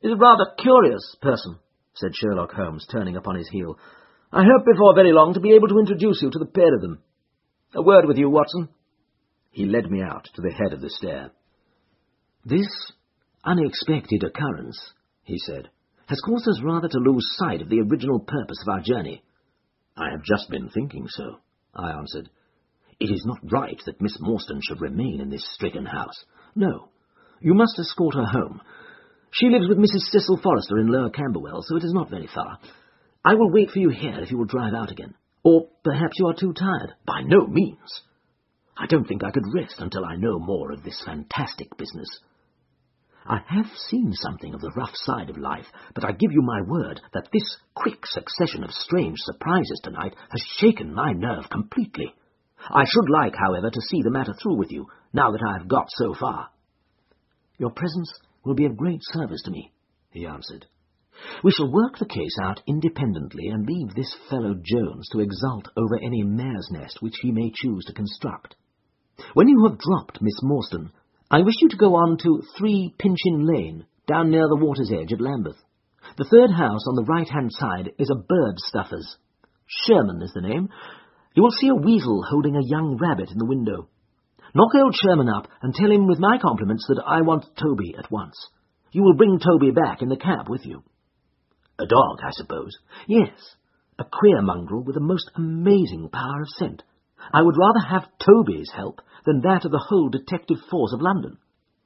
is a rather curious person," said Sherlock Holmes, turning upon his heel. "I hope before very long to be able to introduce you to the pair of them. A word with you, Watson." He led me out to the head of the stair. "This unexpected occurrence," he said, "has caused us rather to lose sight of the original purpose of our journey." "I have just been thinking so," I answered. "It is not right that Miss Morstan should remain in this stricken house. No, you must escort her home. She lives with Mrs. Cecil Forrester in Lower Camberwell, so it is not very far. I will wait for you here if you will drive out again. Or perhaps you are too tired." "By no means. I don't think I could rest until I know more of this fantastic business. I have seen something of the rough side of life, but I give you my word that this quick succession of strange surprises tonight has shaken my nerve completely. I should like, however, to see the matter through with you, now that I have got so far." "Your presence will be of great service to me," he answered. "We shall work the case out independently and leave this fellow Jones to exult over any mare's nest which he may choose to construct. When you have dropped Miss Morstan, I wish you to go on to 3 Pinchin Lane, down near the water's edge at Lambeth. The third house on the right-hand side is a bird stuffer's. Sherman is the name. You will see a weasel holding a young rabbit in the window. Knock old Sherman up and tell him with my compliments that I want Toby at once. You will bring Toby back in the cab with you." "A dog, I suppose?" "Yes, a queer mongrel with a most amazing power of scent. I would rather have Toby's help than that of the whole detective force of London."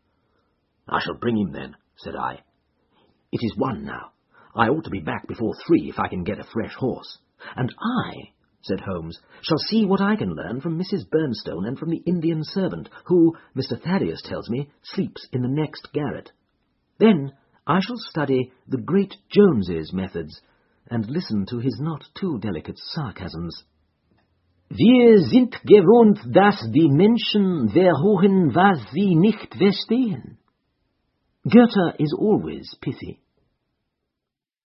"I shall bring him then," said I. "It is 1 now. I ought to be back before 3 if I can get a fresh horse. And I," said Holmes, "shall see what I can learn from Mrs. Bernstone and from the Indian servant, who, Mr. Thaddeus tells me, sleeps in the next garret. Then I shall study the great Jones's methods, and listen to his not too delicate sarcasms. Wir sind gewohnt, dass die Menschen verhohen, was sie nicht verstehen. Goethe is always pithy.